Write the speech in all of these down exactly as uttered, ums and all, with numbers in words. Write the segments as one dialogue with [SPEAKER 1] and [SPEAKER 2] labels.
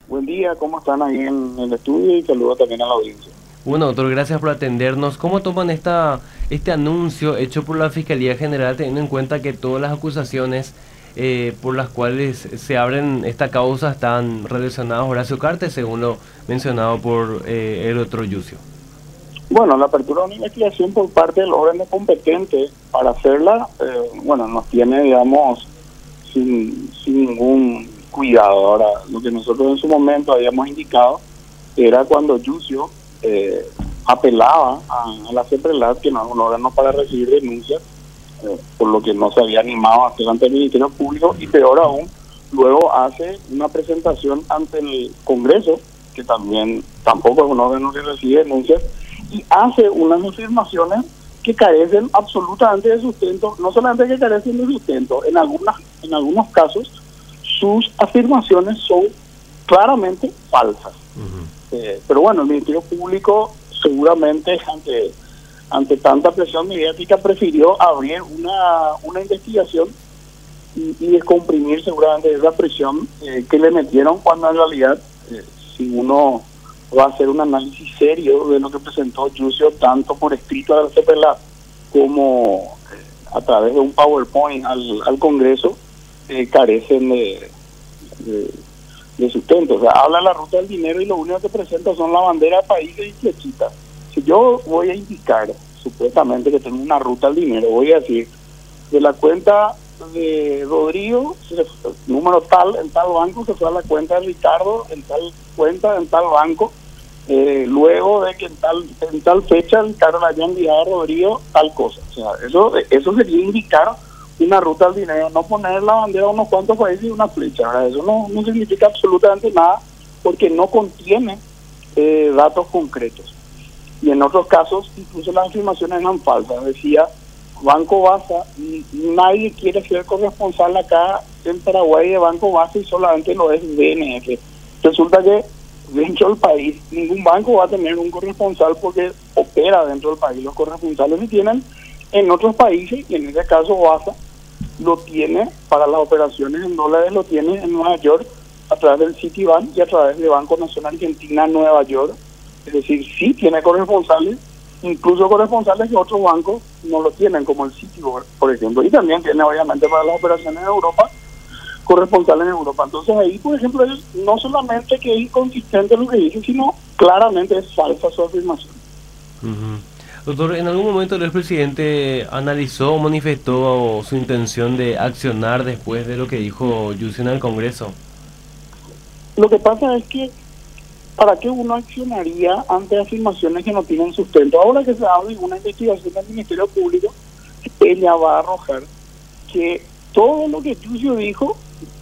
[SPEAKER 1] Buen día, ¿cómo están ahí en el estudio? Y saludo también a la audiencia.
[SPEAKER 2] Bueno, doctor, gracias por atendernos. ¿Cómo toman esta, este anuncio hecho por la Fiscalía General, teniendo en cuenta que todas las acusaciones eh, por las cuales se abren esta causa están relacionadas a Horacio Cartes, según lo mencionado por eh, el otro Yucio?
[SPEAKER 1] Bueno, la apertura de una investigación por parte del órgano competente para hacerla, eh, bueno, nos tiene, digamos, sin, sin ningún cuidado. Ahora, lo que nosotros en su momento habíamos indicado era cuando Yucio eh, apelaba a, a la CEPRELAT, que no es un órgano para recibir denuncias, eh, por lo que no se había animado a hacer ante el Ministerio Público, y peor aún, luego hace una presentación ante el Congreso, que también tampoco es un órgano que recibe denuncias, y hace unas afirmaciones que carecen absolutamente de sustento, no solamente que carecen de sustento, en algunas, en algunos casos sus afirmaciones son claramente falsas. Uh-huh. Eh, pero bueno, el Ministerio Público seguramente ante ante tanta presión mediática prefirió abrir una, una investigación y, y descomprimir seguramente esa presión eh, que le metieron, cuando en realidad eh, si uno va a hacer un análisis serio de lo que presentó Yucio, tanto por escrito a la CEPRELAT como eh, a través de un PowerPoint al, al Congreso, eh, carecen de, de, de sustento. O sea, habla la ruta del dinero y lo único que presenta son la bandera, países y flechitas. Si yo voy a indicar supuestamente que tengo una ruta al dinero, voy a decir, de la cuenta de Rodrigo, número tal, en tal banco, se fue a la cuenta de Ricardo, en tal cuenta, en tal banco, eh, luego de que en tal en tal fecha Ricardo le haya enviado a Rodrigo tal cosa. O sea, eso eso sería indicar una ruta al dinero, no poner la bandera a unos cuantos países y una flecha. ¿Verdad? Eso no, no significa absolutamente nada, porque no contiene eh, datos concretos. Y en otros casos, incluso las afirmaciones eran falsas. Decía Banco Basa, y nadie quiere ser corresponsal acá en Paraguay de Banco Basa y solamente lo es D N F. Resulta que dentro del país ningún banco va a tener un corresponsal porque opera dentro del país. Los corresponsales se tienen en otros países, y en ese caso Basa lo tiene para las operaciones en dólares, lo tiene en Nueva York a través del Citibank y a través de Banco Nacional Argentina Nueva York. Es decir, sí tiene corresponsales, incluso corresponsales que otros bancos no lo tienen, como el Citibank, por ejemplo, y también tiene obviamente para las operaciones en Europa, corresponsales en Europa. Entonces ahí, por ejemplo, es no solamente que es inconsistente lo que dice, sino claramente es falsa su afirmación.
[SPEAKER 2] Uh-huh. Doctor, ¿en algún momento el expresidente analizó o manifestó su intención de accionar después de lo que dijo Yucio en el Congreso?
[SPEAKER 1] Lo que pasa es que ¿para qué uno accionaría ante afirmaciones que no tienen sustento? Ahora que se abre una investigación del Ministerio Público, ella va a arrojar que todo lo que Yucio dijo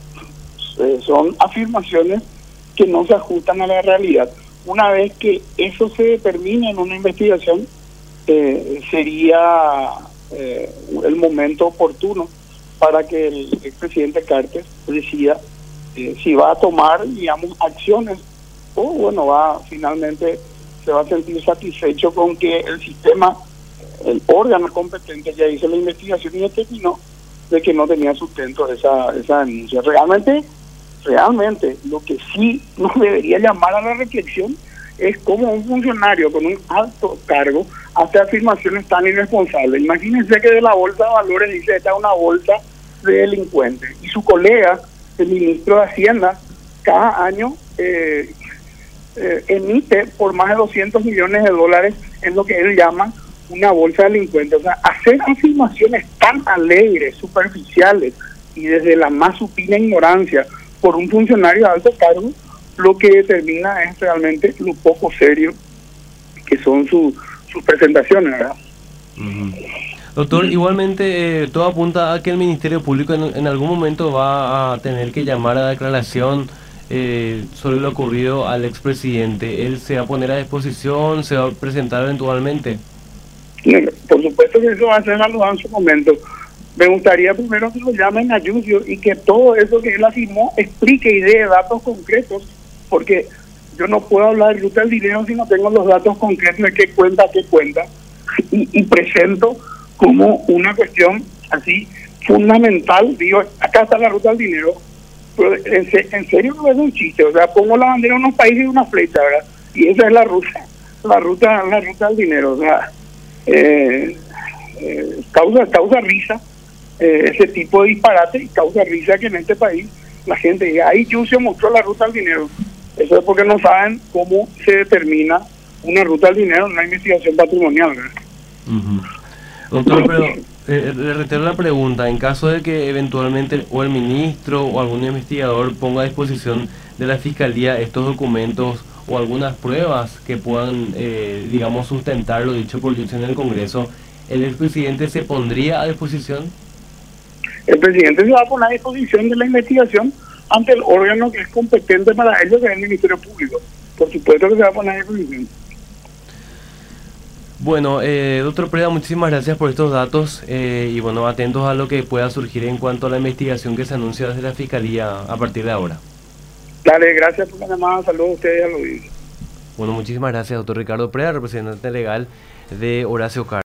[SPEAKER 1] eh, son afirmaciones que no se ajustan a la realidad. Una vez que eso se determine en una investigación, eh, sería eh, el momento oportuno para que el expresidente Cartes decida eh, si va a tomar, digamos, acciones, o bueno, va finalmente se va a sentir satisfecho con que el sistema, el órgano competente ya hizo la investigación y determinó de que no tenía sustento esa, esa denuncia. Realmente, realmente, lo que sí nos debería llamar a la reflexión es cómo un funcionario con un alto cargo hace afirmaciones tan irresponsables. Imagínense que de la bolsa de valores dice esta es una bolsa de delincuentes, y su colega, el ministro de Hacienda, cada año eh, eh, emite por más de doscientos millones de dólares en lo que él llama una bolsa de delincuentes. O sea, hacer afirmaciones tan alegres, superficiales y desde la más supina ignorancia por un funcionario de alto cargo, lo que determina es realmente lo poco serio que son su, sus presentaciones, ¿verdad?
[SPEAKER 2] Uh-huh. Doctor, igualmente eh, todo apunta a que el Ministerio Público en, en algún momento va a tener que llamar a declaración eh, sobre lo ocurrido al expresidente. ¿Él se va a poner a disposición? ¿Se va a presentar eventualmente?
[SPEAKER 1] Por supuesto que eso va a ser evaluado en su momento. Me gustaría primero que lo llamen a Yucio y que todo eso que él afirmó explique y dé datos concretos, porque yo no puedo hablar de ruta del dinero si no tengo los datos concretos de qué cuenta, qué cuenta, y, y presento como una cuestión así fundamental. Digo, acá está la ruta del dinero, pero en, se- en serio no es un chiste, o sea, pongo la bandera de unos países y una flecha, ¿verdad? Y esa es la ruta, la ruta, la ruta del dinero, o sea, eh, eh, causa, causa risa eh, ese tipo de disparate y causa risa que en este país la gente diga, ahí yo se mostró la ruta del dinero. Eso es porque no saben cómo se determina una ruta del dinero en una investigación patrimonial, ¿verdad?
[SPEAKER 2] Ujú. Doctor, pero eh, le reitero la pregunta, en caso de que eventualmente o el ministro o algún investigador ponga a disposición de la Fiscalía estos documentos o algunas pruebas que puedan, eh, digamos, sustentar lo dicho por Dios en el Congreso, ¿el expresidente se pondría a disposición?
[SPEAKER 1] El presidente se va a poner a disposición de la investigación ante el órgano que es competente para ello, que es el Ministerio Público. Por supuesto que se va a poner a disposición.
[SPEAKER 2] Bueno, eh, doctor Preda, muchísimas gracias por estos datos eh, y bueno, atentos a lo que pueda surgir en cuanto a la investigación que se anuncia desde la Fiscalía a partir de ahora.
[SPEAKER 1] Dale, gracias por la llamada, saludos a ustedes y a los audiencia.
[SPEAKER 2] Bueno, muchísimas gracias, doctor Ricardo Preda, representante legal de Horacio Carlos.